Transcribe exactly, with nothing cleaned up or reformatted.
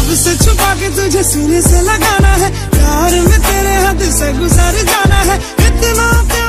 सबसे छुपा के तुझे सीने से लगाना है, प्यार में तेरे हद से गुजर जाना है, इतना प्यार